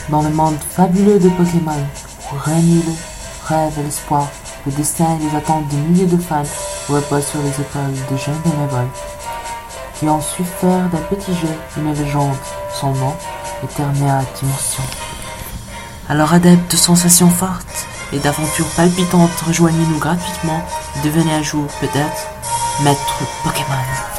Dans le monde fabuleux de Pokémon, où règne le rêve et l'espoir, le destin et les attentes de milliers de fans reposent sur les épaules de jeunes bénévoles qui ont su faire d'un petit jeu une légende. Son nom, Eternia Dimension. Alors adeptes de sensations fortes et d'aventures palpitantes, rejoignez-nous gratuitement et devenez un jour peut-être maître Pokémon.